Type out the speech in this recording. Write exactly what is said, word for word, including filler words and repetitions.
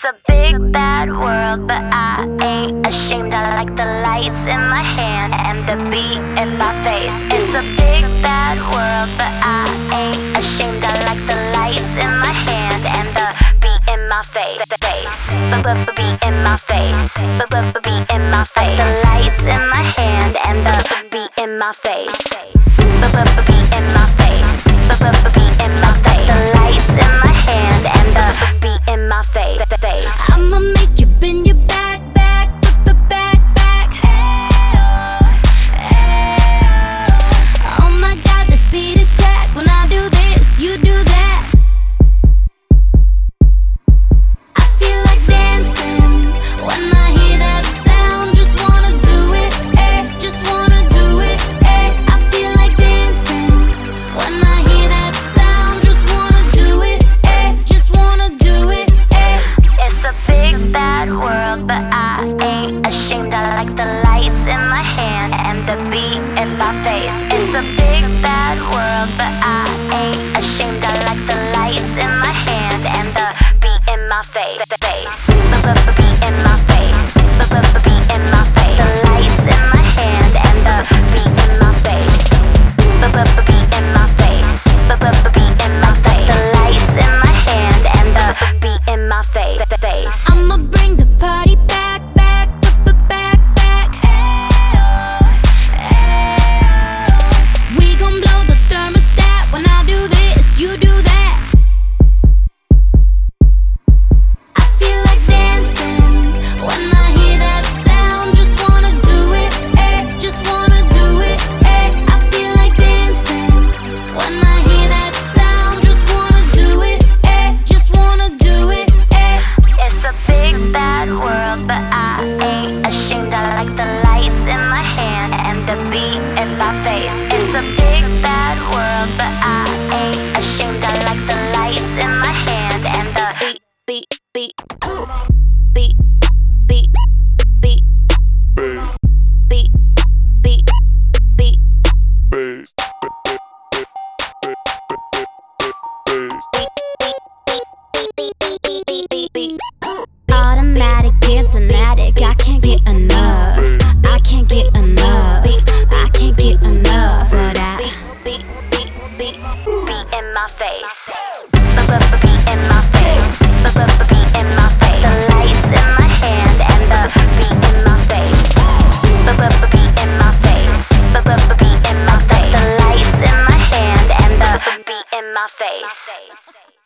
It's a big bad world, but I ain't ashamed. I like the lights in my hand and the beat in my face. It's a big bad world, but I ain't ashamed. I like the lights in my hand and the beat in my face. Beat in my face. Beat in my face. The lights in my hand and the beat in my face. Beat in my face. Beat in my face. The lights in my hand and the beat in my face. I'ma make you bend your back, back, back, back, back. Oh my God, this beat is crack. When I do this, you do that. I feel like dancing when I hear that sound. Just wanna do it, eh? Just wanna do it, eh? I feel like dancing when I hear that sound. Just wanna do it, eh? Just wanna do it, eh? It's a big bad world, but I ain't ashamed. I like the lights in my hand and the beat in my face. It's a big bad world, but I ain't ashamed. I like the lights in my hand and the beat in my face. Beat in my face. Beat in my face. The lights in my hand and the beat in my face. Beat in my face. Beat in my face. The lights in my hand and the beat in my face. I'ma bring the party back, back, back, back, back. We gon' blow the thermostat. When I do this, you do that. I feel like dancing when I hear that sound. Just wanna do it, eh? Just wanna do it, eh? I feel like dancing when I hear that sound. Just wanna do it, eh? Just wanna do it, eh? It's a big bad world, but I ain't ashamed. I like the lights in my hand and the beat in my face. It's a big bad world, but I ain't ashamed. I like the lights in my hand and the beat, beat, beat, beat, beat, beat, beat, beat, beat. Automatic dancing addict, I can't get enough. I can't get enough. I can't get enough of that. Beat, beat, beat, beat in my face. Beat in my face. Beat in my face. The lights in my hand and the beat in my face. Beat in my face. Beat in my face. The lights in my hand and the beat in my face.